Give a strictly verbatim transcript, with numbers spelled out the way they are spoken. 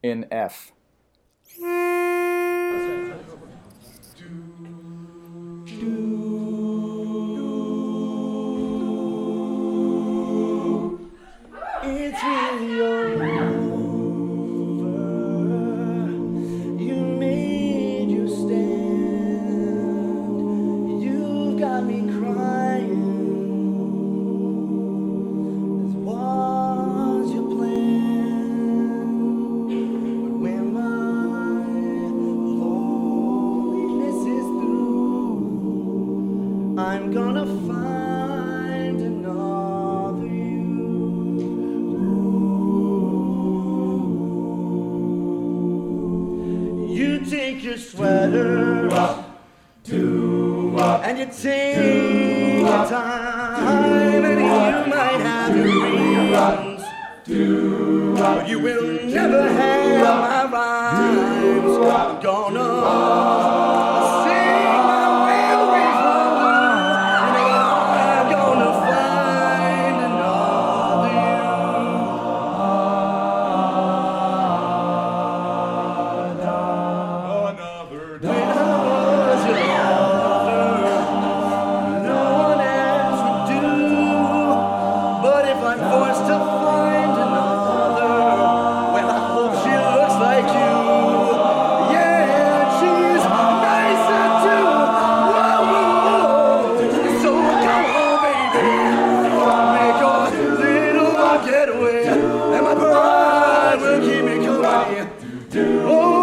in F. It's really over. You made you stand. You've got me crying. This was your plan. But when my loneliness is through, I'm gonna find another you. You take your sweater up to up, and you take your time, and you might have your reasons, but you will never have my rhymes. I'm gonna sing my way away from you, and I'm gonna find another you. When I was your lover, no one else would do. But if I'm forced to find another, well, I hope she looks like you. Yeah, she's nicer too. Whoa, whoa, whoa. So come on, baby, make your little getaway, and my pride will keep me company. Oh.